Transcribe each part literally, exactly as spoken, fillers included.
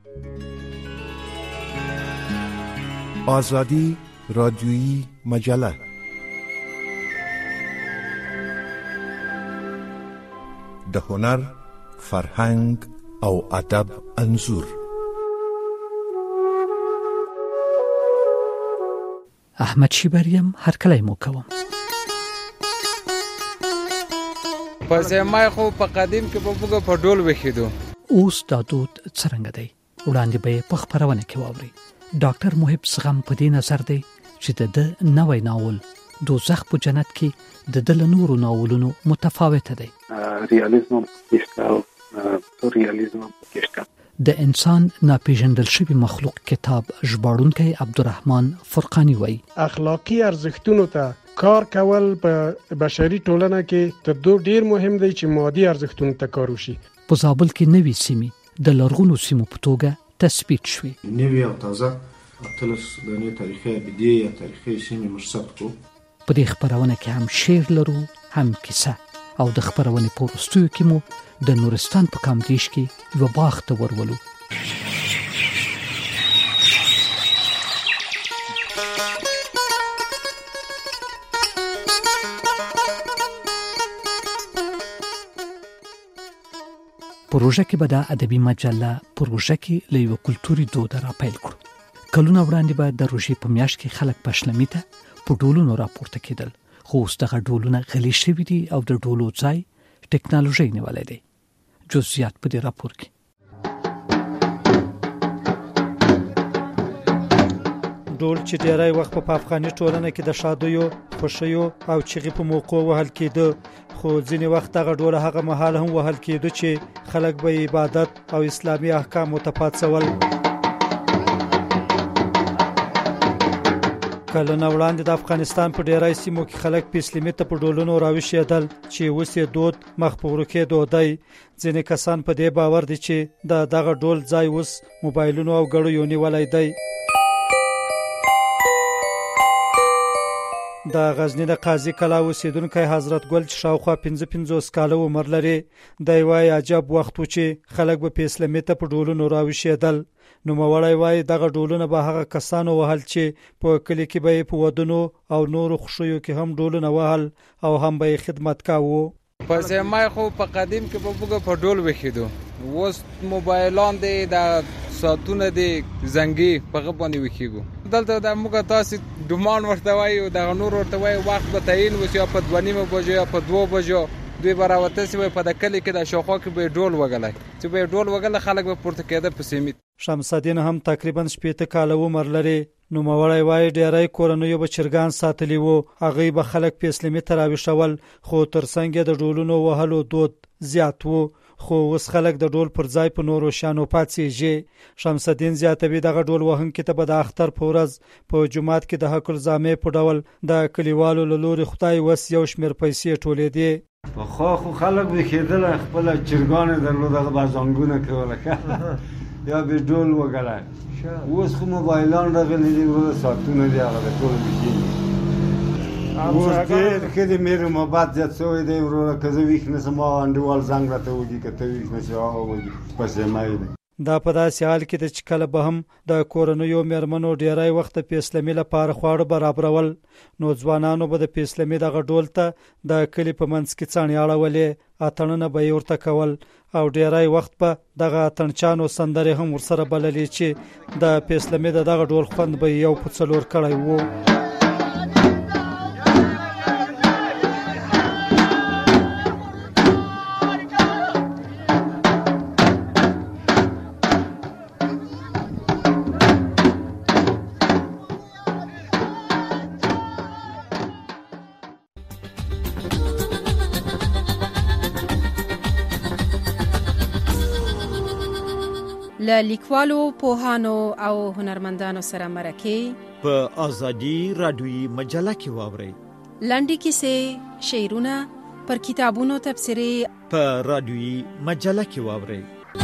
آزادی رادیویی مجله. د هنر، فرهنګ او ادب انځور. احمد شیبریم هر کله مو کوم. پس ما خو په قدیم کې په بوګه په ډول وخیدو. اوس دا دود څرنګه دی؟ وړاندې به په خبرونه کې واوري. ډاکټر محب سغم په دې نظر دی چې د نوې ناول دوزخ په جنت کې د دل نورو ناولونو متفاوت دی. ریالیزم کیسه سورریالیزم کیسه د انسان ناپیژندل شوی مخلوق کتاب ژباړونکی عبدالرحمن فرقانی وایي اخلاقی ارزښتونو ته کار کول په بشري ټولنه کې تر دوه ډیر مهم دی چې مادي ارزښتونو ته کار وشي. په زابل کې نوې سیمې د لرغونو سیمو په توګه تثبیت شوې. نوې او تازه اتلس د نه تاریخي ابدي یا تاریخي سیمې مرصد کو. په دې خبرونه کې هم شعر لرو، هم کیسه، او د خبرونې په وروستیو کې مو د نورستان په کامدیش کې یو باغ ته ورولو. پروژه کې به د ادبي مجله پروژه کې له یو کلتوري دود را پیل کړو. کلونه وړاندې به د روژې په میاشت کې خلک پښلمي ته په ډولونو راپورته کېدل، خو اوس دغه ډولونه غلي شوي دي او د ډولو ځای ټکنالوژي نیولی دی. جزئیات په دې راپور کې. ډول چې ډیری وخت په افغاني ټولنه کې د شادیو، خوشیو او چغې په موقع وهل کېده، خو ځینې وخت هغه ډول هغه مهال هم وهل کېده چې خلک به عبادت او اسلامي احکام متپاتسول. کله نو وړاندې د افغانستان په ډیری سیمو کې خلک په اسلامي ته په ډولونو راوښیدل چې اوس یې دود مخ په ورکېدو دی. ځینې کسان په دې باور دي چې د دغه ډول ځای اوس موبایلونو او ګړیو نیولی دی. د غزنی د قاضي کلا اوسیدونکی حضرت ګل چې شاوخوا پنځه پنځوس کاله عمر لري، دی وایي عجب وخت و چې خلک به په اسلامي ته په ډولونو راوښیدل. نوموړی وایي دغه ډولونه به هغه کسانو وهل چې په کلي کې به په ودونو او نورو خوشیو کې هم ډولونه وهل او هم به خدمت کاوه. پس ما خو په قدیم کې په بوګه په ډول وخیدو. اوس موبایلان دی، د ساعتونه دی، زنګي په غبانې وکیږو. دلته د موږ تاسو ډومان ورته وایو، د نور ورته وایو وخت به تعین وسی په دوه نیمه بجو یا په دوه بجو دوی براوته سی په د کلی کې د شاوخوا کې به ډول وګلای چې به ډول وګل خلک به پورته کېده په سیمه. شمس الدین هم تقریبا شپږ کاله عمر لري. نوموړی وایي ډیری کورنیو به چرګان ساتلی وو، هغه به خلک په اسلامي تراویشول، خو ترڅنګ د ډولونو وهلو دود زیات وو، خو اوس خلک د ډول پر ځای په نورو شانو پاتېږي. شمس الدین زیاتوي دغه ډول وهونکي ته به د اختر په ورځ په جومات کې د حق الزامې په ډول د کلیوالو له لوري خدای وس یو شمېر پیسې ټولېدې. پخوا خو خلک به کېدل خپله چرګانې درلود، هغه به زنګونه کوله یا به ډول وګلی. اوس خو موبایلان راغلي دي، ورته ساعتونه دي، هغه د ټول مشین اوس ډېر ښه دی. مېر محبت زیات شوی دی وروره، که زه ویښ نه شم انډیوال زنګ راته وکړي، که ته ویښ نه شې هغه وکړي. پس یې مای دی. دا په داسې حال کې ده چې کله به هم د کورنیو مېرمنو ډیری وخت په اسلامي لپاره خواړه برابرول، نو ځوانانو به د په اسلامي دغه ډول ته د کلي په منځ کې څڼې اړولې، اتڼونه به یې ورته کول، او ډیری وخت به دغه اتڼچانو سندرې هم ورسره بللې چې د په اسلامي د دغه ډول خوند به یو په څلور کړی وو. له لیکوالو، پوهانو او هنرمندانو سره مرکه په آزادی رادیویی مجله کې واورئ. لنډې کیسې، شعرونه، پر کتابونو تبصرې په رادیویی مجله کې واورئ.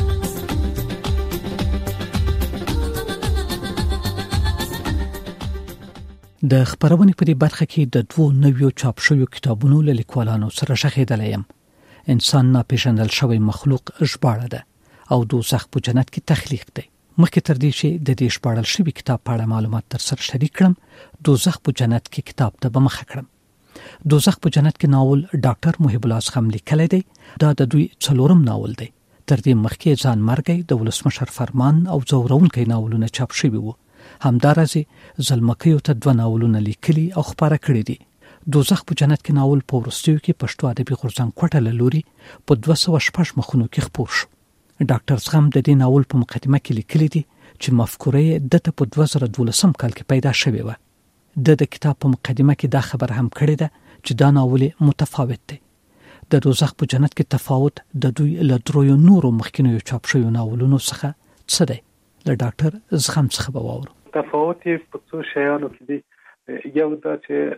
د خبرونې په دې برخه کې د دوو نویو چاپ شویو کتابونو له لیکوالانو سره شخېدلی یم. انسان ناپېژندل شوی مخلوق ژباړه ده او دوزخ په جنت کې تخلیق دی. مخکې تر دې چې د دې شپږل شوی کتاب په اړه معلومات تر سره شریک کړم دوزخ په جنت کې کتاب ته به مخه کړم. دوزخ په جنت کې ناول ډاکټر محب الله زغم لیکلی دی. دا د دوی څلورم ناول دی. تر دې مخکې ځان مرګي د ولسمشر فرمان او زورونکي ناولونه چاپ شوي وو. همدارنګه زلمکیو ته دوه ناولونه لیکلي او خبره کړي دي. دوزخ په جنت کې ناول په ورستیو کې پښتو ادبي غورځنګ کوټه لوري په دوه سوه شپږ مخونو کې خپور شو. ډاکټر زغم د دې ناول په مقدمه کې لیکلي دي چې مفکوره د ته په دوه زره دولسم کال کې پیدا شوې و. د د کتاب په مقدمه کې دا خبر هم کړی ده چې دا ناول متفاوت دی. د دوزخ په جنت کې تفاوت د دوی له درویو نورو مخکینیو چاپ شویو ناولونو څخه څه دی؟ له ډاکټر زغم څخه به واورو. تفاوت یې په څو شیانو کې دی. یو دا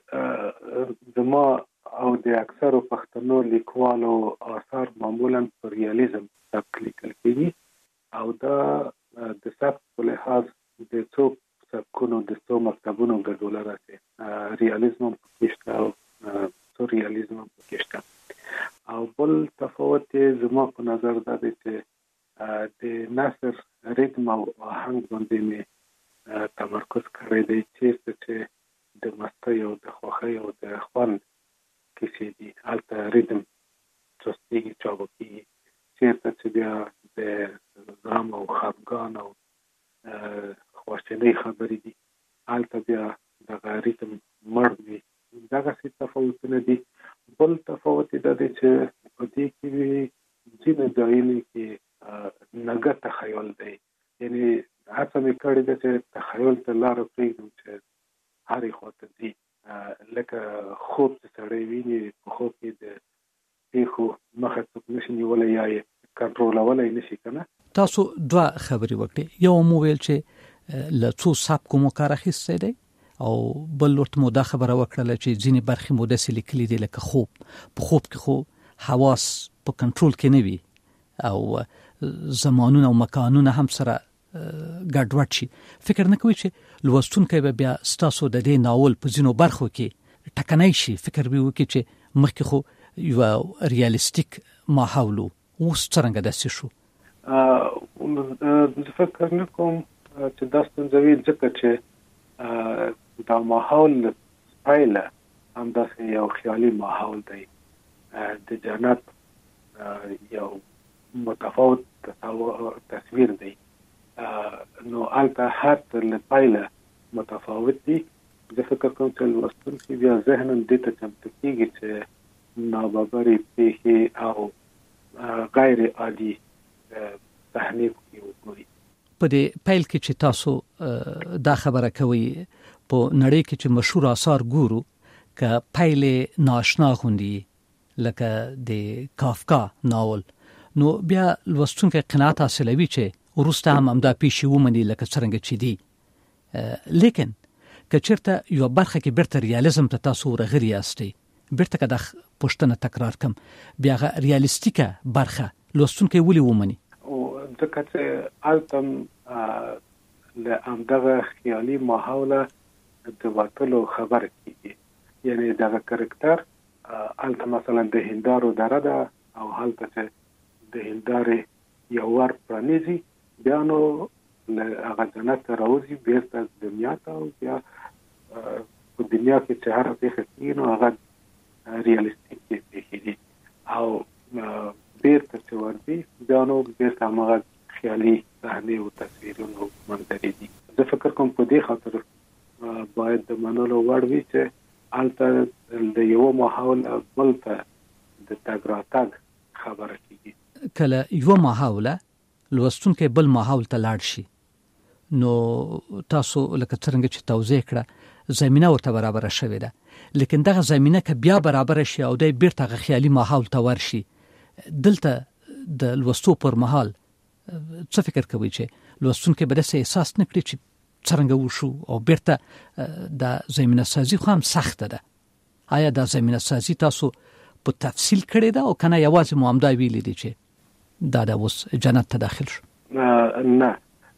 چې زما او د اکثرو پښتنو لیکوالو آثار معمولا پر ریالیزم سبک لیکل کېږي او دا د سبک په لحاظ د څو سبکونو د څو مکتبونو ګډوله راځي. ریالیزم پکې شته او سورریالیزم پکې شته. او بل تفاوت یې زما په نظر دا دی چې د نثر ریتم او آهنګ باندې مې تمرکز کړی دی چیرته چې د مستی او د خوښۍ او د خوند کیسې دي هلته ریتم چستېږي چابکېږي. چیرته چې بیا د غم او خفګان او خواشینۍ خبرې دي هلته بیا دغه ریتم مړ وي. دغسې تفاوتونه دي. بل تفاوت دا دی چې په دې کې ځینې ځایونو کې نګه تخیل دی. یعنې هڅه مې کړې ده چې تخیل ته لاره پرېږدم چې هرې خواته ځي. لکه خوب چې سړی ویني په خوب کې د پیښو مخه څوک نشي نیولی یا یې کنټرولولی نشي که نه. تاسو دوه خبرې وکړې. یو مو ویل چې له څو سبکو مو کار اخیستی دی او بل ورته مو دا خبره وکړله چې ځینې برخې مو داسې لیکلي دي لکه خوب. په خوب کې خو حواس په کنټرول کې نه وي او زمانونه او مکانونه هم سره ګډوډ شي. فکر نه کوي چې لوستونکی به بیا ستاسو د دې ناول په ځینو برخو کې ټکنی شي؟ فکر به وکړي چې مخکې خو یو ریالیستیک ماحول و، اوس څرنګه داسې شو؟ زه فکر نه کوم چې دا ستونزه وي ځکه چې دا ماحول پایله همداسې یو خیالي ماحول دی. د جنت یو متفاوت تصویر دی. نو هلته هر څه له پایله متفاوت دي. زه فکر کوم چې لوستونکي بیا ذهناً دې ته چمتو کېږي چې ناببرې پېښې او غیر عادي صحنې پکې وګوري. په دې پیل کې چې تاسو دا خبره کوي په نړۍ کې چې مشهور آثار ګورو که پیل ناشنا غوندي لکه د کافکا ناول، نو بیا لوستونکی قناعت حاصلوي چې وروسته هم همدا پیښې ومني لکه څرنګه چې دي. لیکن که چېرته یوه برخه کې بیرته ریالیزم ته تاسو ورغلي یاستئ، بیرته که دا پوښتنه تکرار کم، بیا هغه ریالیستیکه برخه لوستونکی ولې ومني؟ ځکه چې هلته له همدغه خیالي ماحوله د وتلو خبره کېږي. یعنې دغه کرکټر هلته مثلا د هندارو دره ده او هلته چې د هندارې یو ور پرانیزي بیا نو له هغه جنت ته راوځي بیرته دنیا ته او بیا په دنیا کې چې هره پېښه کېږي نو هغه ریالیستیک پېښې دي او بیرته چې ورځي بیا نو بیرته هماغه خیالي صحنې او تصویرونه منظرې دي. زه فکر کوم په دې خاطر باید د منلو وړ وي چې هلته د یوه ماحول بل ته د تګ راتګ خبره کېږي. کله یوه ماحوله لوستونکی بل ماحول ته لاړ شي نو تاسو لکه څرنګه چې توضیح کړه زمینه ورته برابره شوې ده، لیکن دغه زمینه که بیا برابره شي او دی بیرته هغه خیالي ماحول ته ورشي، دلته د لوستو پر مهال څه فکر کوي چې لوستونکی به داسې احساس نه کړي چې څرنګه وشو او بیرته د زمینه سازي خو هم سخته ده؟ آیا دا زمینه سازي تاسو په تفصیل کړی ده او کنه یوازې مو همدا ویلي دي چې دا د اوس جنت ته داخل شو؟ نه،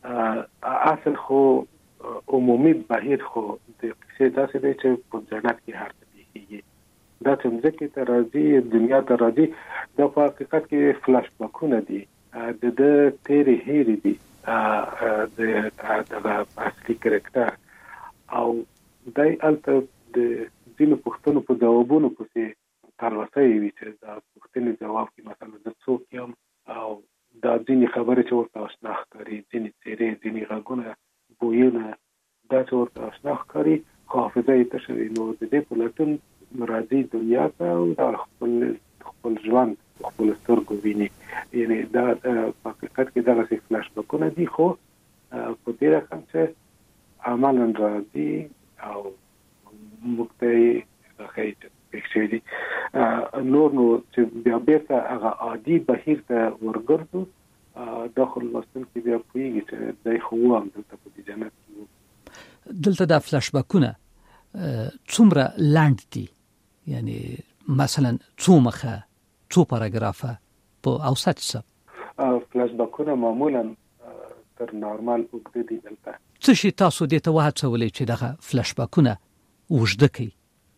اصل خو عمومي بهیر خو د کیسې داسې دی چې په جنت کې هر څه پېښېږي. دا چې مځکې ته راځي، دنیا ته راځي، دا په حقیقت کې فلاش باکونه دي. د ده تېرې هیرې دي د د اصلي کرکټر او دای الته د ځینو پوښتنو په جوابونو پسې تلوسه وي چې دا پوښتنې جواب کې مثلا د څوک یم او دا ځینې خبرې چې ورته آشنا ښکاري، ځینې څېرې، ځینې غږونه، بویونه دا چې ورته آشنا ښکاري، خو حافظه یې تشه وي. نو د دې په لټون راځي دنیا ته او دا خپل خپل ژوند خپل سترګو ویني. یعنی دا په حقیقت کې دغسې فلاش بکونه دي، خو په دې رقم چې عملا راځي او موږ ته یې ښایي چې پېښ شوي دي. نور نو چې بیا بېرته هغه عادي بهیر ته ورګرځو، دا خو لوستونکي بیا پوهېږي چې دی خو و هم دلته په دې جنت کې و. دلته دا فلاش بکونه څومره لنډ دي؟ یعنی مثلا څو مخه، څو پاراګرافه په اوسط حساب؟ فلاش بکونه معمولا تر نارمال اوږده دي. دلته څه شي تاسو دې ته وهڅولی چې دغه فلاش بکونه اوږده کړي؟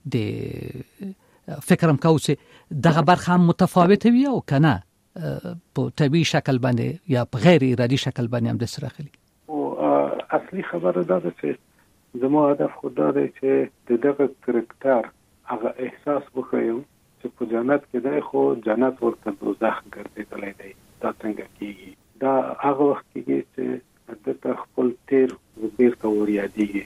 د فکرم کوم چې دغه برخه هم متفاوته وي او که نه په طبیعي شکل باندې یا په غیر ارادي شکل باندې هم داسې راغلي؟ او اصلي خبره دا ده چې زما هدف خو دا دی چې د دغه کرکټر هغه احساس وښیم چې په جنت کې دی، خو جنت ورته دوزخ ګرځېدلی دی. دا څنګه کېږي؟ دا هغه وخت کېږي چې دلته خپل تېر بېرته وریادېږي،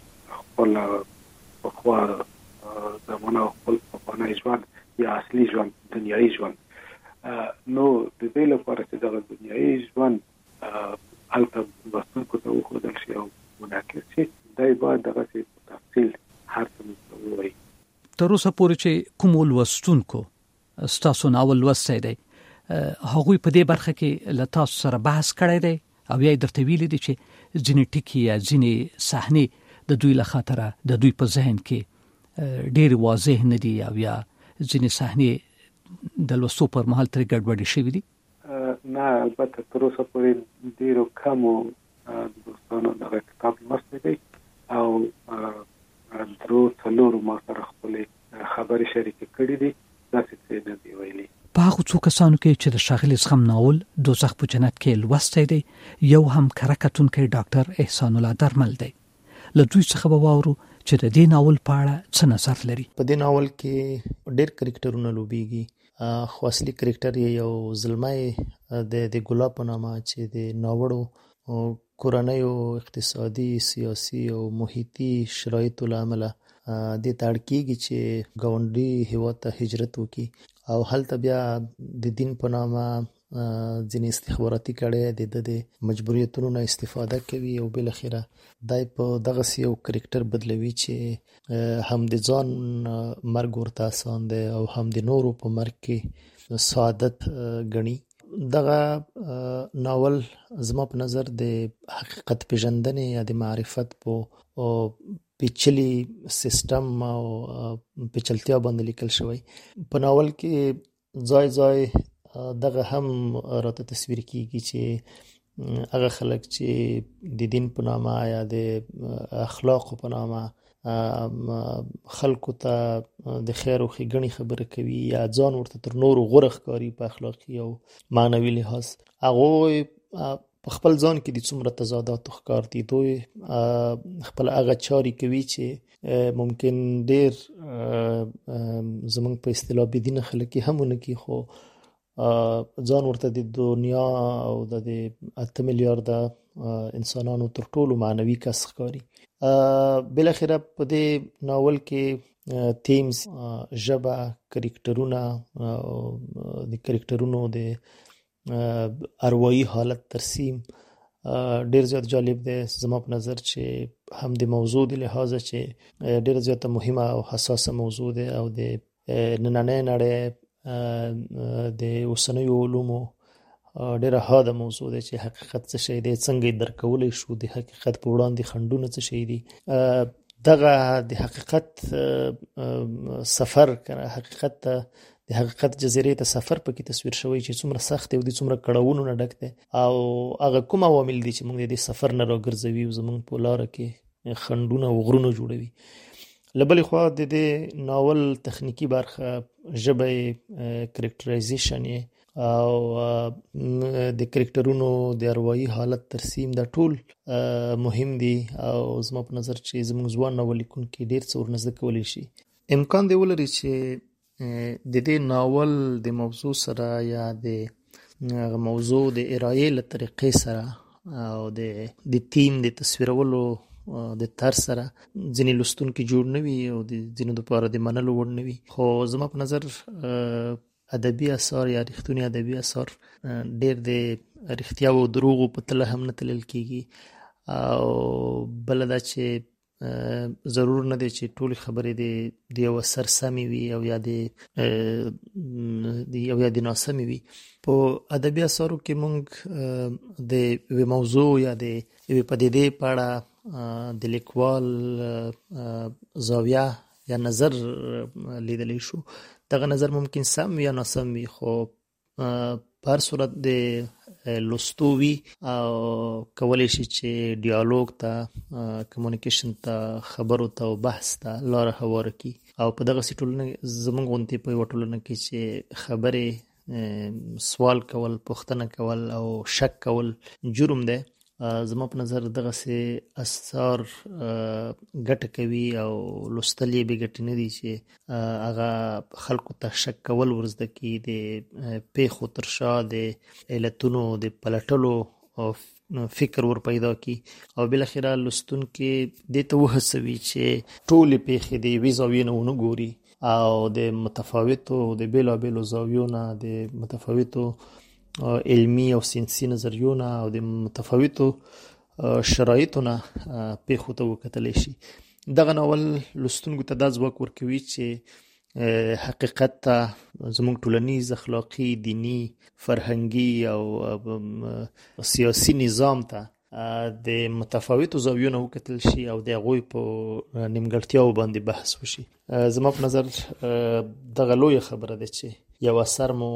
خپل پخوا زمانه او خپل پخوانی ژوند یا اصلي ژوند، دنیایي ژوند. نو د دې لپاره چې دغه دنیایي ژوند هلته لوستونکو ته وښودل شي او منعکس شي، دی باید دغسې په تفصیل هر څه موږ ته ووایي. تر اوسه پورې چې کومو لوستونکو ستاسو ناول لوستی دی، هغوی په دې برخه کې له تاسو سره بحث کړی دی او یا یې درته ویلي دي چې ځینې ټکي یا ځینې صحنې د دوی له خاطره د دوی په ذهن کې ډېرې واضح نه دي او یا ځینې صحنې د لوستو پر مهال ترې ګډوډې شوي دي؟ نه، البته تر اوسه پورې ډېرو کمو دوستانو دغه کتاب لوستی دی او درو څلورو ما سره خپلې خبرې شریکې کړي دي. داسې څه نه دي ویلي. په هغو څو کسانو کې چې د ښاغلي زغم ناول دوزخ په جنت کې لوستی دی، یو هم کره کتونکی ډاکټر احسان الله درمل دی. له دوی څخه به واورو چې د دې ناول په اړه څه نظر لري. په دې ناول کې ډېر کرکټرونه لوبېږي، خو اصلي کرکټر یې یو زلمی د د ګلاب په نامه چې د ناوړو کورنیو اقتصادي، سیاسي او محیطي شرایطو له امله دې ته اړ کېږي چې ګاونډي هېواد ته هجرت وکړي او هلته بیا د دین په نامه ځینې استخباراتي کړۍ د د مجبوریتونو نه استفاده کوي او بالاخره دای په دغسې یو کرکټر بدلوي چې هم د ځان مرګ ورته اسان دی او هم د نورو په مرګ کې سعادت ګڼي. دغه ناول زما په نظر د حقیقت پیژندنې یا د معرفت په پیچلی سیستم او پیچلتیا باندې لیکل شوی. په ناول کې ځای ځای دغه هم راته تصویر کیږي چې هغه خلک چې د دین په نامه یا د اخلاق په نامه خلکو ته د خیر او ښېګڼې خبره کوي یا ځان ورته تر نورو غوره ښکاري په اخلاقي او معنوي لحاظ، هغوی په خپل ځان کې د څومره تضاداتو ښکار دي. دوی خپل هغه چارې کوي چې ممکن ډېر زموږ په اصطلاح بېدینه خلک یې هم ونه کړي، خو ځان ورته د دنیا او د اته میلیارده انسانانو تر ټولو معنوي کس ښکاري. بالاخره په دې ناول کې تیمز، ژبه، کرکټرونه، د کرکټرونو د اروايي حالت ترسیم ډېر زیات جالب دی زما په نظر، چې هم د موضوع د لحاظه چې ډېر زیاته مهمه او حساسه موضوع دی او د نننۍ نړۍ د اوسنیو علومو ډېره حاده موضوع دی چې حقیقت څه شی دی، څنګه یې درک کولی شو، د حقیقت په وړاندې خنډونه څه شی دي. دغه د حقیقت سفر کنه حقیقت ته د حقیقت جزیرې ته سفر پکې تصویر شوی چې څومره سخت دی او د څومره کړاوونو نه ډک دی او هغه کوم عوامل دي چې موږ د دې سفر نه راګرځوي او زموږ په لاره کې خنډونه او غرونه جوړوي. له بلې خوا د دې ناول تخنیکي برخه، ژبه، کرکټرایزیشن او د کرکټرونو د اروايي حالت ترسیم دا ټول مهم دي او زما په نظر چې زموږ ځوان ناول لیکونکي ډېر څه ورنه زده کولی شي. امکان دی ولري چې د دې ناول د موضوع سره یا د موضوع د ارایې له طریقې سره او د د تیم د تصویرولو د طرز سره ځینې لوستونکي جوړ نه وي او د ځینو دپاره د منلو وړ نه وي، خو زما په نظر ادبي اثار یا رښتوني ادبي اثار ډېر د رښتیاو او دروغو په تله هم نه تلل کېږي. او بله دا چې ضرور نه دی چې ټولې خبرې د یو اثر سمې وي او یا د او یا د ناسمې وي. په ادبي اثارو کې موږ د یوې موضوع یا د یوې پدیدې په اړه د لیکوال زاویه یا نظر لیدلی شو. دغه نظر ممکن سم یا ناسم وي، خو په هر صورت د لوستو وي او کولی شي چې ډیالوګ ته، کمیونیکیشن ته، خبرو ته او بحث ته لاره هواره کړي. او په دغسې ټولنه زموږ غوندې په یوه ټولنه کې چې خبرې سوال کول، پوښتنه کول او شک کول جرم دی، زما په نظر دغسې اثار ګټه کوي او لوستل یې بې ګټې نه دي چې هغه خلکو ته شک کول ورزده کړي، د پیښو تر شا د علتونو د پلټلو فکر ور پیدا کړي او بالاخره لوستونکي دې ته وهڅوي چې ټولې پیښې د یوې زاویې نه ونه ګوري او د متفاوتو د بېلابېلو زاویو نه، د متفاوتو علمی او ساینسي نظریو نه او د متفاوتو شرایطو نه پیښو ته وکتلی شي. دغه ناول لوستونکو ته دا ځواک ورکوي چې حقیقت ته، زموږ ټولنیز، اخلاقي، دینی، فرهنګي او سیاسي نظام ته د متفاوتو زاویو نه وکتل شي او د هغوی په نیمګړتیاو باندې بحث وشي. زما په نظر دغه لویه خبره ده چې یو اثر مو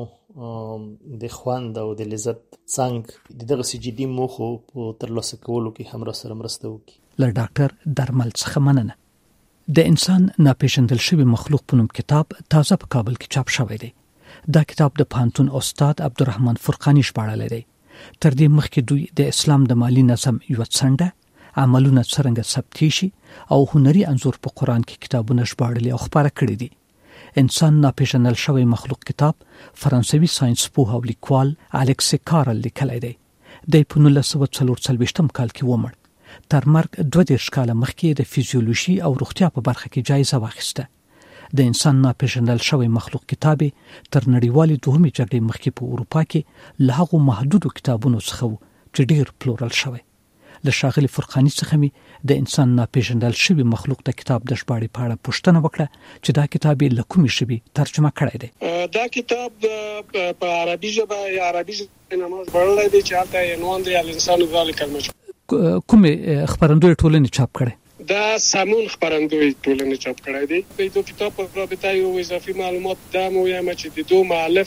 د خوند او د لذت څنګ د دغسې جدي موخو په ترلاسه کولو کې هم راسره مرسته وکړي. له ډاکټر درمل څخه مننه. د انسان ناپېژندل شوي مخلوق په نوم کتاب تازه په کابل کې چاپ شوی دی. دا کتاب د پوهنتون استاد عبدالرحمن فرقاني ژباړلی دی. تر دې مخکې دوی د اسلام د مالی نظم یوه څنډه، عملونه څرنګه ثبتې شي او هنري انځور په قرآن کې کتابونه ژباړلي او خپاره کړي دي. انسان ناپېژندل شوی مخلوق کتاب فرانسوي ساينس پوه او لیکوال الکس کارل لیکلی دی. دی په نولس سوه څلور څلوېښتم کال کې ومړ. تر مرګ دوه دېرش کاله مخکې د فزیولوژي او روغتیا په برخه کې جایزه واخیسته. د انسان ناپېژندل شوی مخلوق کتاب تر نړیوالې دوهمې جګړې مخکې په اروپا کې له هغو محدودو کتابونو څخه و چې ډېر پلورل شوی. له ښاغلي فرقاني څخه مې د انسان ناپېژندل شوي مخلوق د کتاب د ژباړې په اړه پوښتنه وکړه چې دا کتاب یې له کومې ژبې ترجمه کړی دی. دا کتاب په عربي ژبه یا عربي ژبه ژباړلی دی چې هلته عنوان دی الانسان ذلک المجهول. کومې خپرندوی ټولنې چاپ کړی؟ دا سمون خپرندوی ټولنې چاپ کړی دی. د دو کتاب په رابطه یو اضافي معلومات دا مو وایم چې د دو مؤلف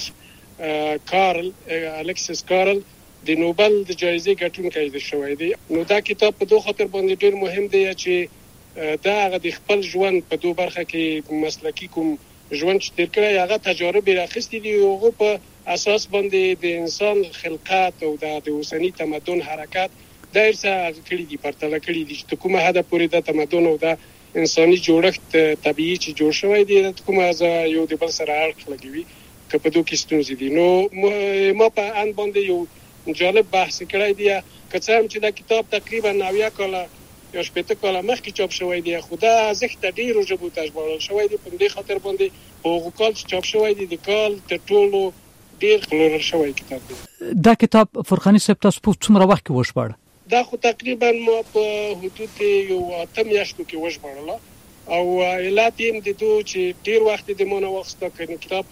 کارل الکسس کارل د نوبل د جایزې ګټونکی دی شوی دی. نو دا کتاب په دو خاطر باندې ډېر مهم دی چې دا هغه د خپل ژوند په دو برخه کې مسلکي کوم ژوند چې تیر کړی هغه تجارب یې راخیستي دي او هغه په اساس باندې د انسان خلقات او د اوسني تمدن حرکت ډېر څه کړي دي، پرتله کړي دي چې کومه حد پورې د تمدن او د انساني جوړښت طبيعي چې جوړ شوی دی د کومه یو د بل سره اړخ لګوي که په دوه کې ستونزې دي. نو ما په ان باندې یو جالب بحث کړی دی که څه هم چې دا کتاب تقریبا نوي کاله یا شپږ کاله مخکې چاپ شوی دی، خو دا ارزښت ډېر ژبو ته ژباړل شوی دی. په دې خاطر باندې په هغو کال چې چاپ شوی دی د کال تر ټولو ډېر پلورل شوی کتاب دی. دا کتاب فرقاني صاحب تاسو په څومره وخت کې وژباړه؟ دا خو تقریبا ما په حدود یو اته میاشتو کې وژباړله او علت یې د دو چې ډېر وخت د ما نه واخیسته که کتاب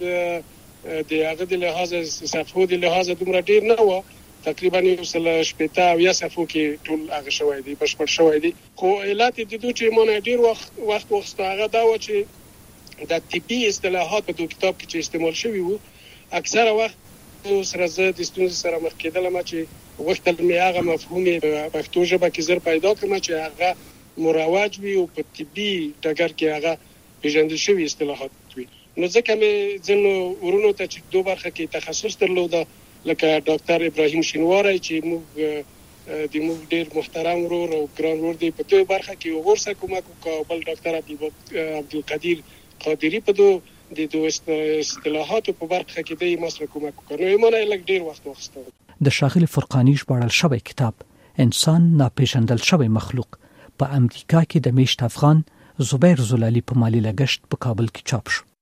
د هغه د لحاظه صفحو د لحاظه دومره ډېر نه و، تقریبا یو سل شپېته او یا صفحو کې ټول هغه شوی دی، بشپړ شوی دی. خو علت یې د دو چې ما نه ډېر وخت وخت واخیسته هغه دا و چې د طبي اصطلاحات په دو کتاب کې چې استعمال شوي وو اکثره وخت سره زه د ستونزې سره مخ کېدلم چې غوښتل مې هغه مفهوم په پښتو ژبه کې زر پیدا کړم چې هغه مروج وي او په طبي ډګر کې هغه پیژندل شوي اصطلاحات وي. نو ځکه مې ځینو ورونو ته چې دوه برخه کې تخصص درلوده لکه ډاکټر ابراهیم شینواری چې موږ د موږ ډیر محترم ورور او ګران ورور دی په دوه برخه کې ورسره کومک وکړ، بل ډاکټر عبدالقدیر قادری په دوه د دوه اصطلاحاتو په برخه کې د مسله کومک وکړ. نو ایمانه لږ ډیر وخت واخیسته. د ښاغلي فرقاني ژباړل شوی کتاب انسان ناپېژندل شوی مخلوق په امریکا کې د میشت افغان زبیر زلالي په مالی لګښت په کابل کې چاپ شو.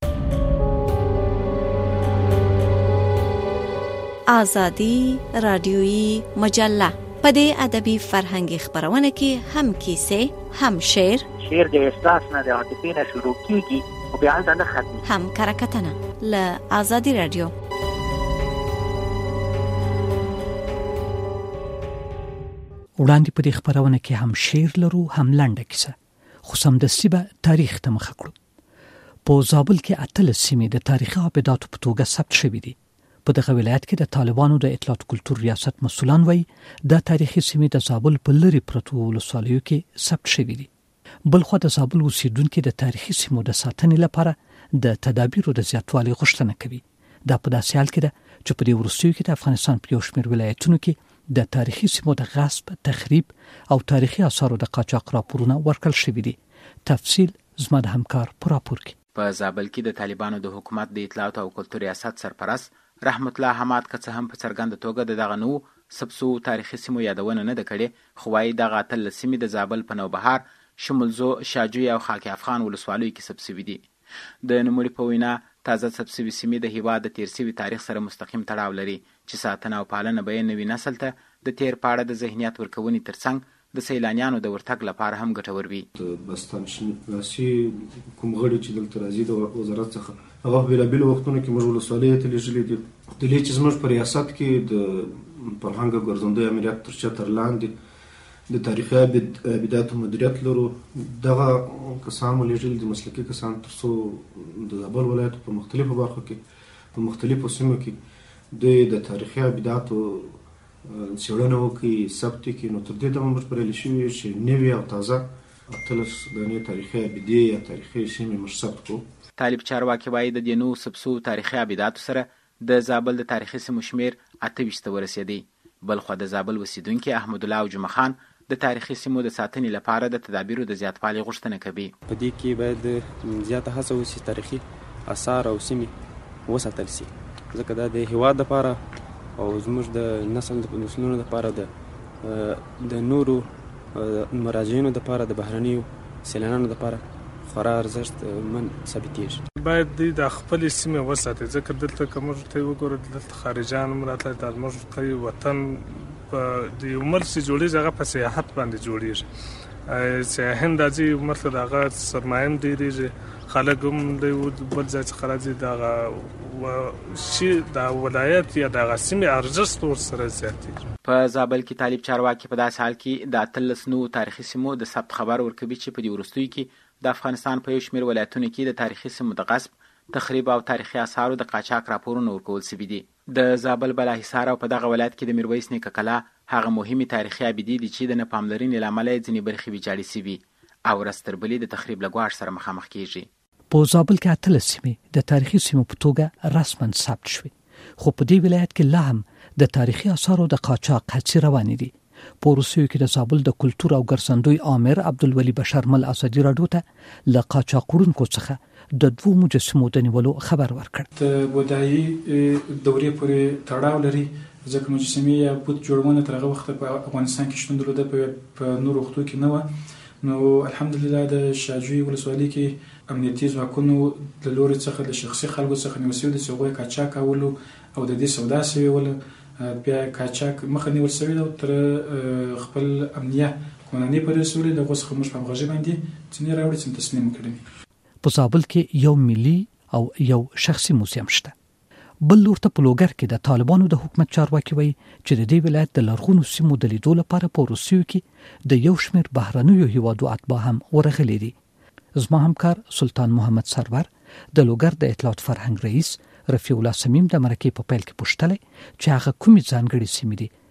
آزادی رادیویی مجله په دې ادبي فرهنګي خبرونه کې هم کیسې، هم شعر، شعر د احساس نه د عاطفې نه شروع کیږي او بیا ځنه ختمي، هم کرکټنه ل آزادی رادیو. وړاندې په دې خبرونه کې هم شعر لرو، هم لنډه کیسه، خو سمدستي به تاریخ ته مخه کړو. په زابل کې اتلس سیمې د تاریخي ابداتو په توګه ثبت شوې دي. په دغه ولایت کې د طالبانو د اطلاعات کلتور ریاست مسؤلان وایي د تاریخي سیمې د زابل په لری پرتو ولسوالیو کې ثبت شوې دي. بلخو د زابل اوسیدونکو د تاریخي سیمو د ساتنې لپاره د تدابیرو د زیاتوالي غوښتنه کوي. دا په داسې حال کې ده چې په دې وروستیو کې د افغانستان په یو شمېر ولایتونو کې د تاریخي سیمو د غصب، تخریب او تاریخي آثارو د قاچاق راپورونه ورکړل شوي دي. تفصیل زما د همکار په راپور کې. په زابل کې د طالبانو د حکومت د اطلاعات او کلتور ریاست سرپرست رحمت الله حماد که څه هم په څرګنده توګه د دغه نو سبسو تاریخي سیمو یادونه نه ده کړې، خو وايي دغه اتلس سیمې د زابل په نوبهار، شمولزو، شاجوی او خاک افغان ولسوالیو کې ثبت شوي دي. د نوموړي په وینا تازه ثبت شوي سیمې د هېواد د تیر شوي تاریخ سره مستقیم تړاو لري چې ساتنه او پالنه به یې نوي نسل ته د تیر په اړه د ذهنیت ورکونې ترڅنګ د سیلانیانو د ورتګ لپاره هم ګټور وي. بستان شناسي کوم غړي چې دلته راځي د وزارت څخه هغه په بېلابېلو وختونو کې موږ ولسوالۍ ته لېږلي دي. دلې چې زموږ په ریاست کې د فرهنګ ګرځندوی امریت تر چتر لاندې د تاریخي ابداتو مدیریت لرو، دغه کسان مو لېږلي دي، مسلکي کسان، تر څو د زابل ولایت په مختلفو برخو کې په مختلفو سیمو کې دوی د تاریخي ابداتو څېړنه وکړي، ثبت کړي. نو تر دې دمه موږ بریالي شوي چې نوي او تازه اتلس دانې تاریخي ابدې یا تاریخي سیمې موږ ثبت کړو. طالب چارواکي وایي د دې نو سبسو تاریخي ابداتو سره د زابل د تاریخي سیمو شمېر اته ویشت ته ورسېدی. بلخو د زابل اوسیدونکي احمد الله او جمعه خان د تاریخي سیمو د ساتنې لپاره د تدابیرو د زیاتوالي غوښتنه کوي. په دې کې باید زیاته هڅه وشي تاریخي آثار او سیمې وساتل شي، ځکه دا د هېواد لپاره او زموږ د نسل د نسلونو لپاره د د نورو مراجعینو لپاره د بهرنیو سیلانیانو لپاره خورا ارزښت من ثابتېږي. باید دوی د خپلې سیمې وساتي، ځکه دلته که موږ ته وګورو دلته خارجیان هم راتللی، دا زموږ ښایي وطن په د یو ملک چې جوړېږي هغه په سیاحت باندې جوړېږي. سیاحین راځي ملک ته، د هغه سرمایه هم ډېرېږي، خلک هم د بل ځای څخه راځي، دغه شي د ولایت یا دغه سیمې ارزښت ورسره زیاتېږي. په زابل کې طالب چارواکي په داسې حال کې د اتلس نو تاریخي سیمو د ثبت خبر ورکوي چې په دې وروستیو کې د افغانستان په یو شمېر ولایتونو کې د تاریخي سیمو د غصب، تخریب او تاریخي آثارو د قاچاق راپورونه ورکول شوي دي. د زابل بالاحصار او په دغه ولایت کې د میرویس نیکه کلا هغه مهمې تاریخي ابدې دي چې د نه پاملرنې له امله یې ځینې برخې ویجاړې شوي او ورځ تر بلې د تخریب له ګواښ سره مخامخ کېږي. په زابل کې اتلس سیمې د تاریخي سیمو په توګه رسما ثبت شوي، خو په دې ولایت کې لا هم د تاریخي آثارو د قاچاق هڅې روانې دي. په روسیو کې د زابل د کلتور او ګرځندوی آمر عبدالولي بشرمل آزادي راډیو ته له قاچاق وړونکو څخه د دوو مجسمو د نیولو خبر ورکړ. د بودایي دورې پورې تړاو لري، ځکه مجسمې یا بت جوړونه تر هغه وخته په افغانستان کې شتون درلوده، په نورو وختو کې نه وه. نو الحمدلله د شاجوی ولسوالۍ کې امنیتي ځواکونو له لوري څخه د شخصي خلکو څخه نیول شوي د هغوی قاچاق کولو او د دې سودا شوې وله، بیا قاچاق مخه نیول شوې ده او تر خپل امنیه قانوني پورې رسولې د هغو څخه موږ په همغږۍ باندې ځینې راوړي چې تسلیم کړي. په زابل کې یو ملي او یو شخصي موزیم شته. بل لور ته په لوګر کې د طالبانو د حکومت چارواکي وایي چې د دې ولایت د لرغونو سیمو د لیدو لپاره په روسیو کې د یو شمېر بهرنیو هیوادو اتباع هم ورغلي دي. زما همکار سلطان محمد سرور د لوګر د اطلاعات فرهنګ رئیس رفیع الله سمیم د مرکې په پیل کې پوښتلی چې هغه کومې ځانګړې سیمې دي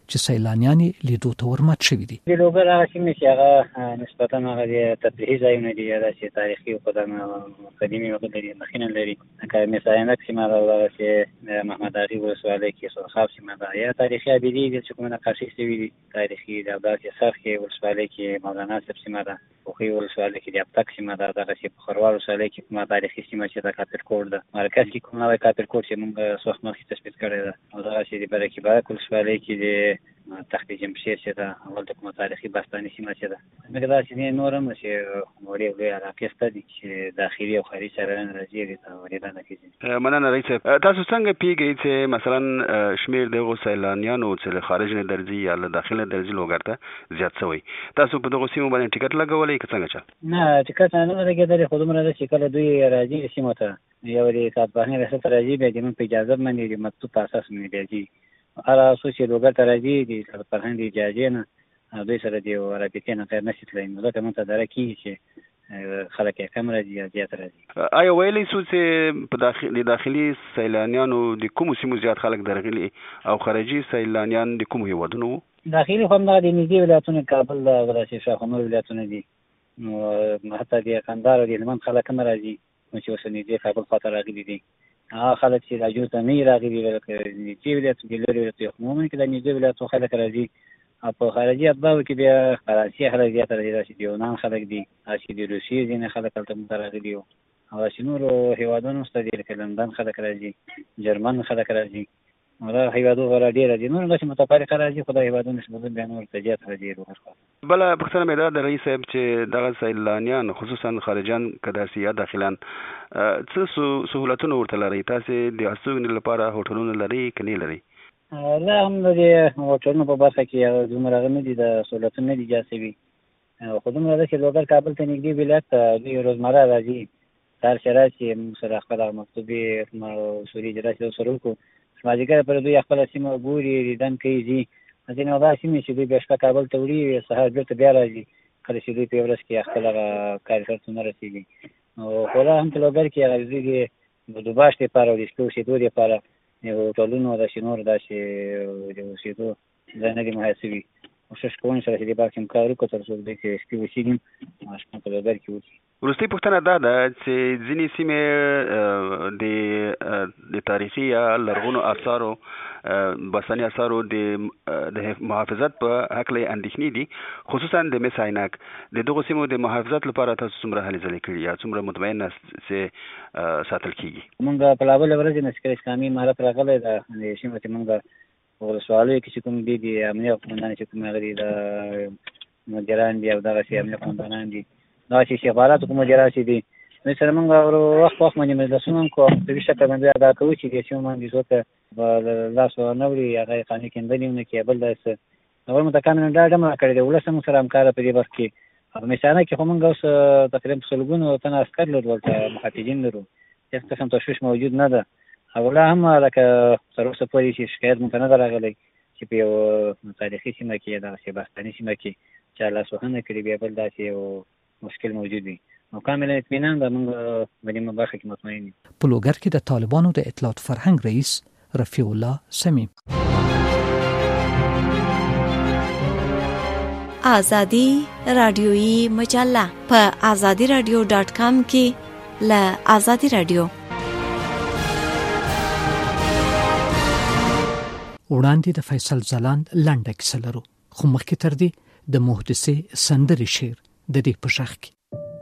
چې سیلانیان لیدو ته ورمات شوي دي. د لوګر هغه سیمې چې هغه نسبتا هغه د تفریحي ځایونه دي یا داسې تاریخي او قدامه قدیمي وخت لري مخینه لري لکه مثلا سیمه دا چې محمد علي ولسوالۍ کې سرخاب سیمه ده یا تاریخي ابدي چې کومه نقاشي شوي دي تاریخي د داسې سرخ کې ولسوالۍ کې مولانا صاحب سیمه ده خوخي ولسوالۍ کې د ابتک سیمه ده دغه چې په خروار ولسوالۍ کې کومه تاریخي سیمه چې د کاپرکوټ ده مرکز کې کومه د کاپرکوټ چې موږ څو وخت مخکې تثبیت کړی ده او دغه چې د برکې باک ولسوالۍ کې د تخت جمشید چې ده اول د کومه تاریخي باستاني سیمه چې ده موږ دا چې نور هم چې وړي وړي علاقې شته دي چې داخلي او خارجي څارنه راځي د ورېدانه کېږي. مننه رئیس صاحب. تاسو څنګه پیږئ چې مثلا شمیر دغه سیلانیانو چې له خارج نه درځي یا له داخله درځي لوګر ته زیات شوی تاسو په دغه سیمه باندې ټیکټ لګولې که څنګه چل؟ نه ټیکټ نه لګېدل خو دومره ده چې کله دوی راځي سیمه ته یو د ساتباني ریاست راځي بیا د من په اجازه باندې د مکتوب په اساس باندې راځي هر اساس چې لوګر ته راځي د ساتباني د اجازه نه دوی سره د رابطې نه غیر نشي تللی نو دا کومه ته درکې چې خلک یې کم راځي یا زیات راځي. آیا ویلی سو چې په داخلي داخلي سیلانیانو د کوم سیمو زیات خلک درغلي او خارجي سیلانیان د کوم هیوادونو؟ داخلي خو همدغه د نږدې ولایتونو کابل د شاهنامه ولایتونه دي نو حتی د قندهار او د هلمند خلک هم راځي چې اوس نږدې کابل خواته راغلي دي هغه خلک چې راجو ته نه راغلي لکه نږدې ولایت د لرې ولایت عموما کې د نږدې ولایتو خلک راځي او په خارجي اتباعو کې بیا فرانسې خلک زیات راځي چې د یونان خلک دي چې د روسیې ځینې خلک هلته موږ راغلي وو او چې نورو هیوادونو څخه دي لکه لندن خلک راځي جرمن خلک راځي نو دا هیوادو غواړي ډېر راځي نور داسې متفرقه راځي خو دا هیوادونه نسبتا بیا نور ته زیات راځي. بله پوښتنه مې دا د رئیس صاحب چې دغه سیلانیان خصوصا خارجیان که داسې یا داخلان څه سهولتونه ورته لرئ؟ تاسې د هستوګنې لپاره هوټلونه لرئ که نه لرئ؟ لا هم د هوټلونو په برخه کې دومره هغه نه دي د سهولتونه نه دي جاسې وي خو دومره ده چې لوګر کابل ته نږدې ولایت ته دوی روزمره راځي سهار چې راشي موږ سره خپله مکتوبي اصولي اجرا چې سره وکړو مازدیګر پر دوی خپله سیمه ګوري دیدن کوي ځي ځینې هغه سیمې چې دوی بیا شپه کابل ته وړي سهار بېرته بیا راځي کله چې دوی په ورځ کې خپل هغه کارګر ته نه رسېږي نو خو لا هم په لوګر کې هغه دوی د دوباشت لپاره او د شپې اوسېدو لپاره هوټلونو داسې نور داسې د اوسېدو ځای نه دي مهیا شوي کوشش کوم سره چې دې بار کې هم کار وکړو تر څو دوی چې شپې اوسېږي ماشومان په لوګر کې اوسي. وروستۍ پوښتنه دا ده چې ځینې سیمې د د تاریخي یا لرغونو اثارو باستاني اثارو د محافظت په هکله اندېښنې دي خصوصا د مس عینک د دغو سیمو د محافظت لپاره تاسو څومره هلې ځلې کړي یا څومره مطمئن یاست چې ساتل کېږي؟ موږ په لا بله ورځ نه چې اسلامي امارت راغلی ده د سیمو چې موږ ولسوالیو کې چې کوم دي د امنیه قومندان چې کوم هغه دي د مدیران دي او دغسې امنیه قومندانان دي دا چې استخباراتو کوم مدیران چې دي نو سره موږ وخت وخت باندې مجلسونه هم کوو په شکل باندې ادا کوو چې د سیمو باندې څوک به لاس ونه وړي هغه قانوني کیندنې ونه کړي بل داسې نور متکامل ډاډ هم راکړی دی ولس هم سره همکاره په دې وخت کې په مثانه کې خو موږ اوس تقریبا په سلګونو تنه عسکر لرو ولته محافظین لرو هېڅ قسم تشویش موجود نه ده او لا هم لکه تر اوسه پورې چې شکایت موږ ته نه ده راغلی چې په یو تاریخي سیمه کې دغسې باستاني سیمه کې چا لاسوهنه کړې بیا بل داسې یو مشکل موجود وي نو کاملا اطمینان ده موږ په دې برخه کې مطمئن یو. په لوګر کې د طالبانو د اطلاعات فرهنګ رئیس رفیع الله سمیم آزادی رادیویی مجله په آزادی رادیو ډاټ کام کې له آزادی رادیو وړاندې د فیصل ځلاند لنډه کیسه لرو خو مخکې تر دې د محدثې سندرې شعر د دې په شاخ کې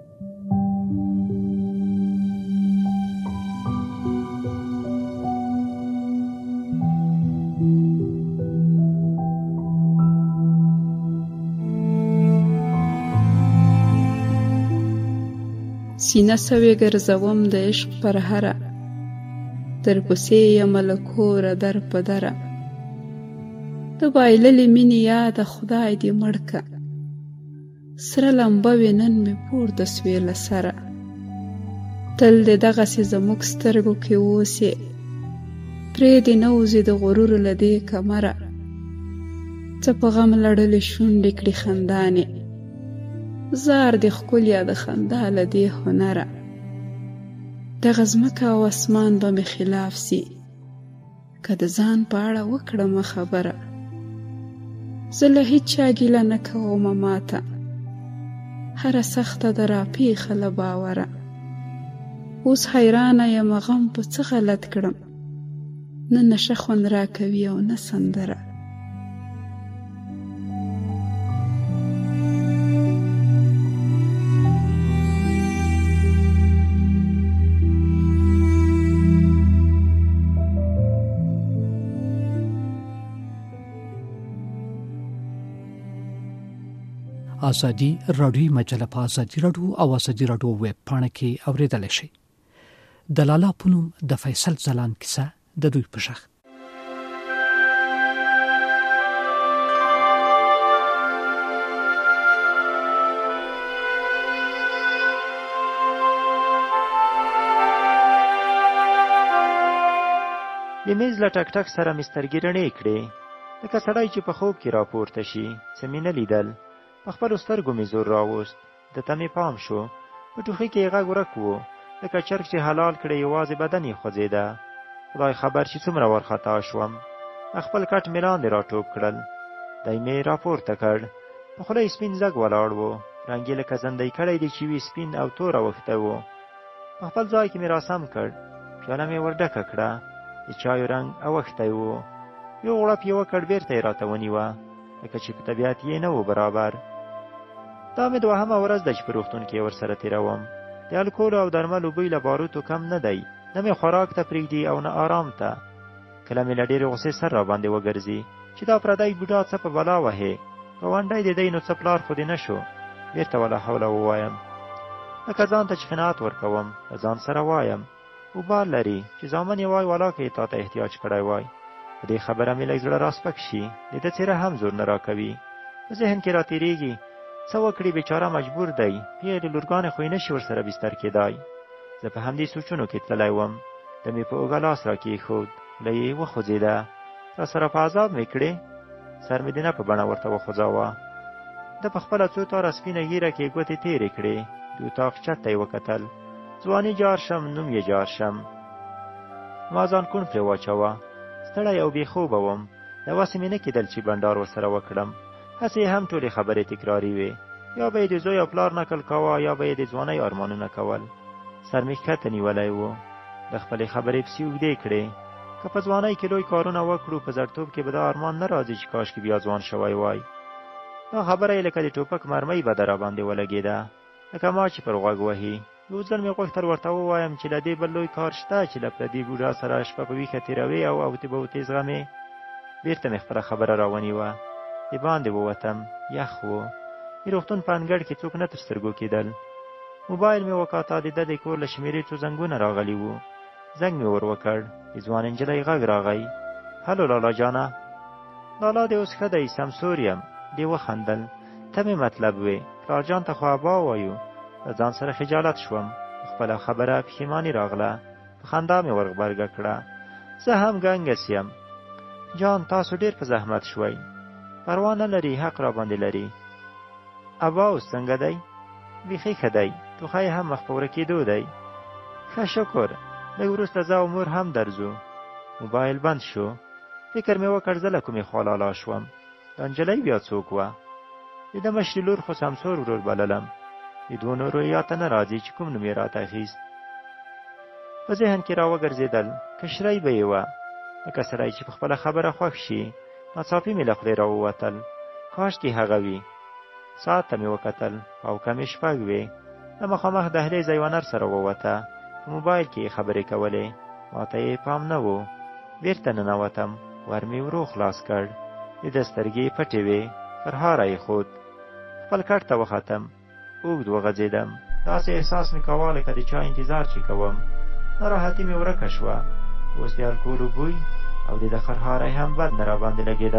سینه سوې ګرځوم د عشق پر هره در پسې یم له کوره در په دره د بایللې مینې یاده خدای دې مړ که سره لمبه وې نن مې پورته سوې له سره تل دې دغسې زموږ سترګو کې اوسې پرېږدې نه وځې د غرور له دې کمره څه په غم لړلې شونډې کړي خندانې زار دې ښکلیا د خندا له دې هنره دغه ځمکه او اسمان به مې خلاف سي که د ځان په اړه وکړمه خبره زه له هیچا ګیله نه کومه ماته، هره سخته ده راپېښه له باوره. اوس حیرانه یم غم په څه غلط کړم، نه نشه خوند راکوي او نه سندره. ازادي راډیو مجله په ازادي راډیو او ازادي راډیو ویب پاڼه کې اوریدل شي. د لالا پونم د فیصل ځلان کیسه د دوی په شخ. د میز له ټک ټک سره مې سترګې رڼې کړې، لکه سړی چې په خوب کې راپورته شي. څه مې نه لیدل، په خپلو سترګو مې زور راوست. د ته مې پام شو، په ټوخي کې یې غږ ورک و، لکه چرګ چې حلال کړی یوازې بدن یې خوځېده. خدای خبر چې څومره وارخطا شوم. خپل کټ مې لاندې راټوپ کړل، دی مې راپورته کړ. په خوله یې سپین زګ ولاړ و، رنګ یې لکه زندۍ کړی دی چې وي سپین او تور اوښتی و. په خپل ځای کې مې راسم کړ، پیاله مې ورډکه کړه، د چایو رنګ اوښتی و. یو غړپ یې وکړ، بېرته یې راته ونیوه، لکه چې په طبیعت یې نه و برابر. دا مې دوهمه ورځ ده چې په روغتون کې ورسره تېروم. د الکولو او درملو بوی له باروتو کم نه دی، نه مې خوراک ته پرېږدي او نه آرام ته. کله مې له ډېرې غوسې سر را باندې وګرځي چې دا پردی بوډا څه په بلا وهې، ګاونډی د دی نو څه پلار خو دې نه شو. بېرته ولا حوله ووایم، لکه ځان ته چې قناعت ورکوم، له ځان سره وایم وبال لري چې زامن یې وای والا که یې تا ته احتیاج کړی وای. په دې خبره مې لږ زړه راسپک شي، د ده څېره هم زور نه راکوي. په ذهن کې راتېرېږي څه وکړي، بیچاره مجبور دی، پیغلې لورګانې خو یې نه شي ورسره بستر کېدای. زه په همدې سوچونو کې تللی وم. د مې په اوږه لاس را کېښود، له یې وخوځېده. را سره په عذاب مې کړې، سر مې د نه په بڼه ورته وخوځاوه. ده په خپله څو تاره سپینه ږیره کې ګوتې تېرې کړې، د اطاق چت ته یې وکتل. ځواني جار شم، نوم یې جار شم. ما ځان کوڼ پرې واچوه، ستړی او بې خوبه وم. د وسې مې نه کېدل چې بنډار ورسره وکړم. هسې هم ټولې خبرې تکراري وې، یا به یې د زوی او پلار نقل کاوه، یا به یې د ځوانۍ ارمانونه کول. سر مې ښکته نیولی و، د خپلې خبرې پسې اوږدې کړې. که په ځوانۍ کې لوی کارونه وکړو، په زړتوب کې به دا ارمان نه راځي چې کاشکې بیا ځوان شوی وای. دا خبره یې لکه د ټوپک مرمۍ به در راباندې ولګېده، لکه ما چې پر غوږ وهي. یو ځل مې غوښتل ورته ووایم چې له دې بل لوی کار شته چې له پردي بوډا سره شپه په ویښه تېروې او اوتې بوتې زغمې. بېرته مې خپله خبره راونیوه، د باندې ووتم، یخ و. د روغتون په انګړ کې څوک نه تر سترګو کېدل. موبایل مې وکاته، د ده د کور له شمېرې څو زنګونه راغلي وو. زنګ مې ور وکړ، د ځوان نجلۍ غږ راغی، هلو لالا جانه. لالا دې اوس ښه دی، سمسور یم. دې وخندل، ته مې مطلب وې، پلار جان ته خو ابا وایو. له ځان سره خجالت شوم، خپله خبره پښیماني راغله. په خندا مې ور غبرګه کړه، زه هم ګنګس یم. جان تاسو ډېر په زحمت شوئ، پروا نه لري، حق را باندې لري. ابا اوس څنګه دی؟ بیخي ښه دی، ټوخی هم مخ په ورکېدو دی. ښه شکر. لږ وروسته زه او مور هم درځو. موبایل بند شو. فکر مې وکړ زه له کومې خوا لالا شوم. دا نجلۍ بیا څوک وه؟ د ده مشرې لور خو سمسور ورور بللم. د دوو نورو یاد ته نه راځي چې کوم نوم یې راته اخیست. په ذهن کې را وګرځېدل، کشرۍ به یې وه، لکه سړی چې په خپله خبره خوښ شي. ناڅاپي مې له خولې را ووتل، کاشکې هغه وي. ساعت ته مې وکتل، پاو کمې شپږ وې. د مخامخ دهلیزه یوه نر سره ووته، په موبایل کې یې خبرې کولې، ما ته یې پام نه و. بېرته ننوتم، ور مې ورو خلاص کړ. د ده سترګې پټې وې، فرهاره یې ښود. خپل کټ ته وختم، اوږد وغځېدم. داسې احساس مې کوه لکه د چا انتظار چې کوم. ناراحتي مې ورکه شوه. اوس د الکولو بوی او د ده خرهاری هم بد نه راباندې لګېده.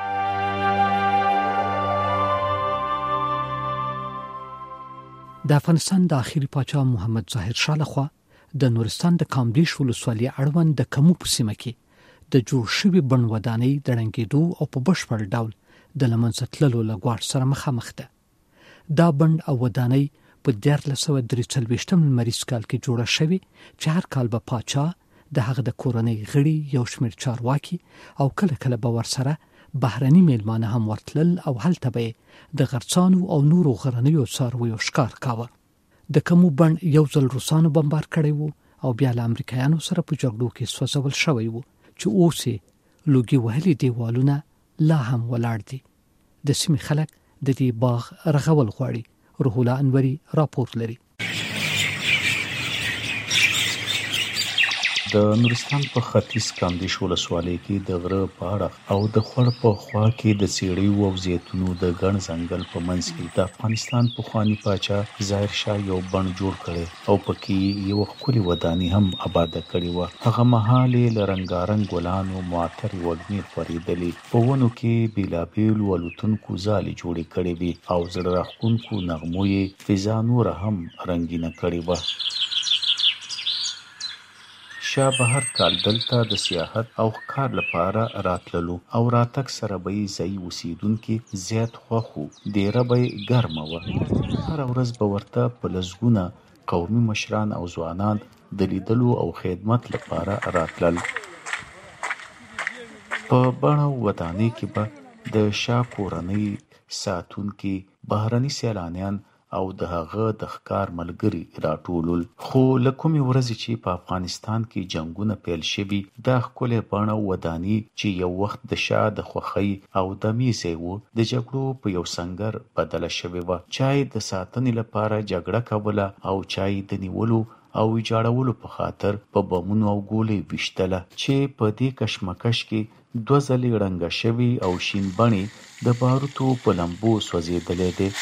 د افغانستان د آخري پاچا محمد ظاهر شاه لخوا د نورستان د کامدیش ولسوالۍ اړوند د کمو په سیمه کې د جوړ شوي بڼ ودانۍ د ړنګېدو او په بشپړ ډول د له منځه تللو له ګواښ سره مخامخ ده. دا بڼ او ودانۍ په دیارلس سوه درې څلوېښتم لمریز کال کې جوړه شوې چې هر کال به پاچا د هغه د کورنۍ غړي، یو شمېر چارواکي او کله کله به ورسره بهرني میلمانه هم ورتلل او هلته به د غرڅانو او نورو غرنیو څارویو ښکار کاوه. د کومو بڼ یو ځل روسانو بمبار کړی وو او بیا له امریکایانو سره په جګړو کې سوځول شوی وو چې اوس یې لوګي وهلي دیوالونه لا هم ولاړ دي. د سیمې خلک د دې باغ رغول غواړي. روح الله انوري راپور لري. د نورستان په ختیځ کامدیش ولسوالۍ کې د غره په اړه او د خور په خوا کې د څېړیو او زیتونو د ګڼ ځنګل په منځ کې د افغانستان پخوانی پاچا ظاهر شاه یو بڼ جوړ کړی او پکې یو ښکلې وداني هم آباده کړې وه. هغه مهال یې له رنګارنګ ګلانو معطرې وږمې خورېدلې، په ونو کې بېلابېلو الوتونکو ځالې جوړې کړې وې او زړه راښکونکو نغمو یې فضا نوره هم رنګینه کړې وه. شاه به هر کال دلته د سیاحت او ښکار لپاره راتللو او راتګ سره به یې ځایي اوسېدونکي زیات خوښ وو. ډېره به یې ګرمه وه. هره ورځ به ورته په لسګونه قومي مشران او ځوانان د لیدلو او خدمت لپاره راتلل. په بڼه ودانۍ کې به د شاه کورنۍ ساتونکي بهرني سیلانیان او د هغه د ښکار ملګري راټولول. خو له کومې ورځې چې په افغانستان کې جنګونه پیل شوي، دا ښکلې بڼه وداني چې یو وخت د شاه د خوښۍ او د میزې و، د جګړو په یو سنګر بدله شوې وه. چای د ساتنې لپاره جګړه کوله او چای د نیولو او ویجاړولو په خاطر په بمونو او ګولۍ ویشتله، چې په دې کشمکش کې دوه ځلې ړنګه شوي او شین بڼې د باروتو په لمبو سوځېدلی دی.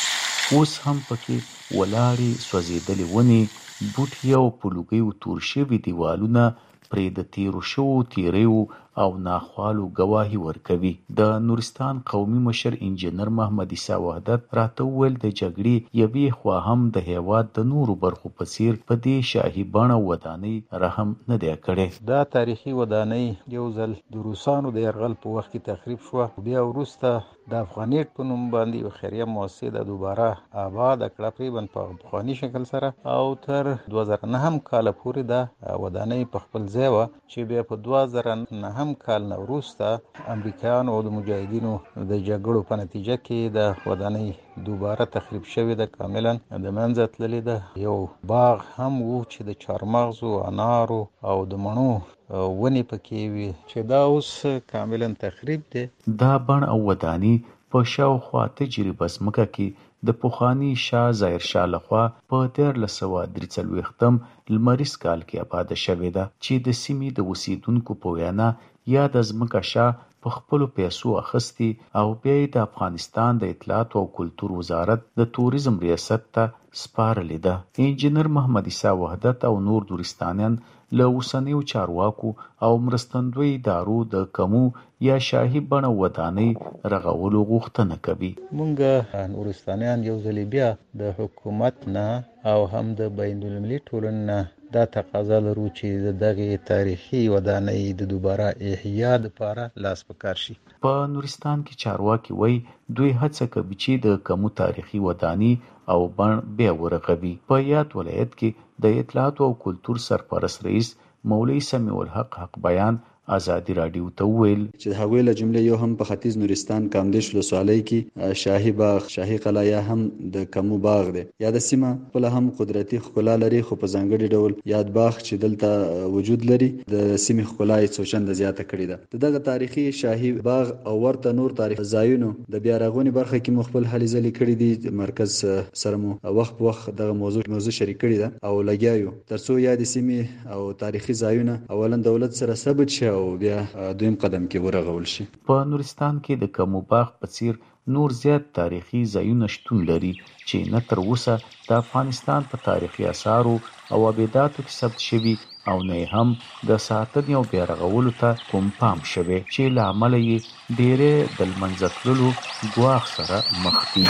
اوس هم پکې ولاړې سوځېدلې ونې، بوټي او په لوګیو تور شوي دیوالونه پرې د تیرو شوو تیریو او ناخوالو ګواهي ورکوي. د نورستان قومي مشر انجینر محمد عیسی وحدت راته وویل د جګړې یوې خوا هم د هیواد د نورو برخو په څیر په دې شاهي بڼه ودانۍ رحم نه دی کړی. دا تاریخي ودانۍ یو ځل د روسانو د یرغل په وخت کې تخریب شوه، بیا وروسته د افغانیت په نوم باندې یو خیریه مؤسسې د دوباره آباد کړه تقریبا په پخواني شکل سره، او تر دوه زره نهم کال پورې دا ودانۍ په خپل ځای وه، چې بیا په دوه زره نهم کال نه وروسته امریکایانو او د مجاهدینو د جګړو په نتیجه کې د ودانۍ دوباره تخریب شوې ده، کاملا د منځه تللې ده. یو باغ هم وو چې د چارمغزو، انارو او د مڼو ونې پکې وي، چې دا اوس کاملا تخریب دی. دا بڼ او وداني په شاوخوا تجربه ځمکه کې د پخواني شاه ظاهر شاه لخوا په دیارلس سوه درې څلوېښتم لمریز کال کې آباده شوې ده، چې د سیمې د اوسېدونکو په وینا یا د ځمکه شاه په خپلو پیسو اخیستې او بیا یې د افغانستان د اطلاعاتو او کلتور وزارت د توریزم ریاست ته سپارلې ده. انجینر محمد عیسی وحدت او نور نورستانیان له اوسنیو چارواکو او مرستندوی ادارو د کمو یا شاهي بڼه ودانۍ رغولو غوښتنه کوي. مونږ نورستانیان یو ځلې بیا د حکومت نه او هم د بین المللي ټولنې نه دا تقاضا لرو چې د دغه تاریخي ودانۍ د دوباره احیا لپاره لاس په کار شي. په نورستان کې چارواکي وایي دوی هڅه کوي چې د کمو تاریخي ودانۍ او بڼ بیا ورغوي. په یاد ولایت کې د اطلاعاتو او کلتور سرپرست رئیس مولوي سمیع الحق حق بیان ازادي رادیو ته ویل چې د هغوی له جملې یو هم په ختیځ نورستان کامدیش ولسوالۍ کې شاهي باغ، شاهي قلعه یا هم د کمو باغ دی. یا د سیمه خپله هم قدرتي ښکلا لري، خو په ځانګړي ډول یاد باغ چې دلته وجود لري د سیمې ښکلا یې څو چنده زیاته کړې ده. د دغه تاریخي شاهي باغ او ورته نور تاریخي ځایونو د بیا رغونې برخه کې مو خپل هلې ځلې کړي دي. مرکز سره مو وخت په وخت دغه موضوع موضوع شریک کړې ده او لګیا یو تر څو یا د سیمې او تاریخي ځایونه اولا دولت سره ثبت شي او بیا دویم قدم کې ورغول شي. په نورستان کې د کمو باغ په څیر نور زیات تاریخي ځایونه شتون لري چې نه تر اوسه د افغانستان په تاریخي آثارو او ابداتو کې ثبت شوي او نه هم د ساتنې او بیا رغولو ته کوم پام شوی، چې له امله یې ډېرې د لمنځه تللو ګواښ سره مخ دي.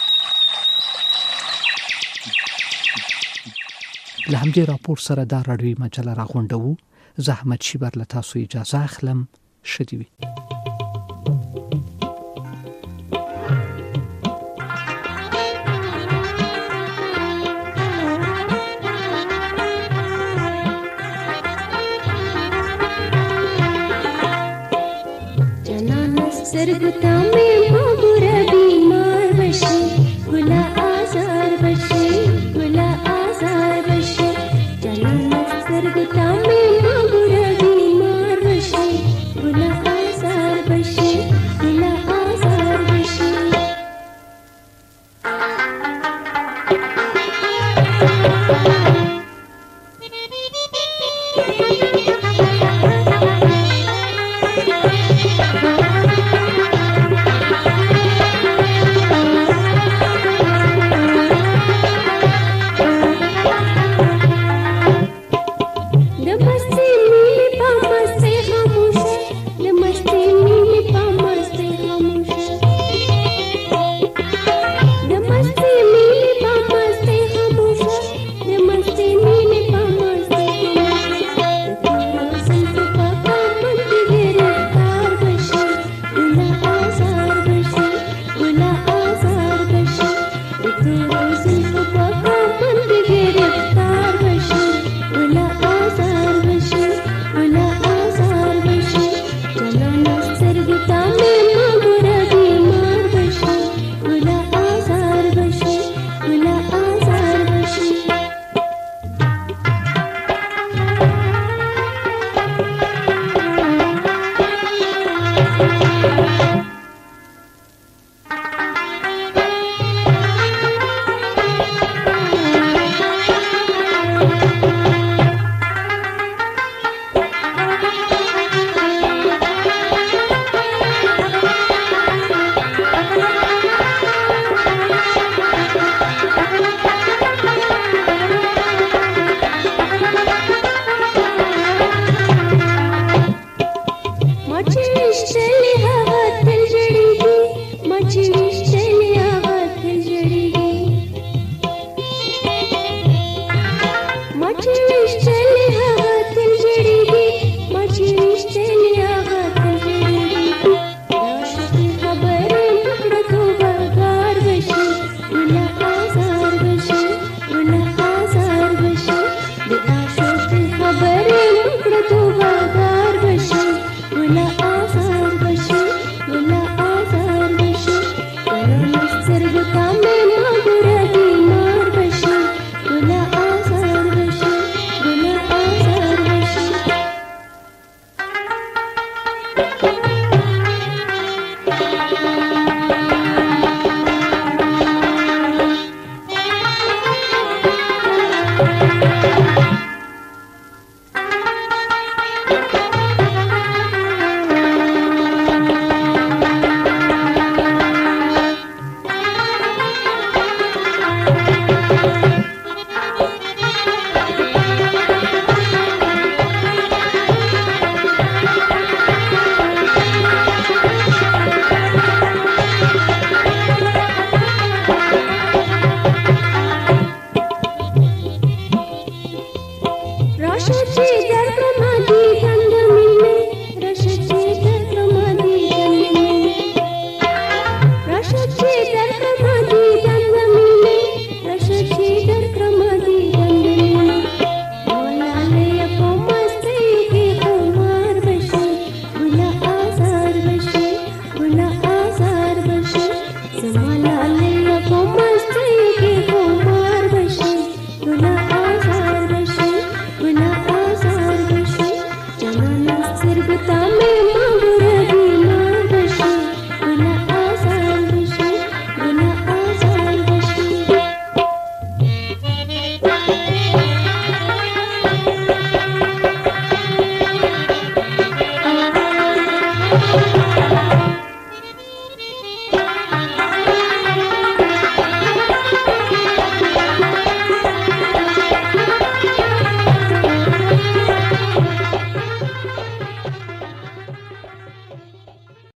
له همدې راپور سره دا راډیوي مجله راغونډوو. زه احمد شیبر له تاسو اجازه اخلم. ښه دې وي. جنان سے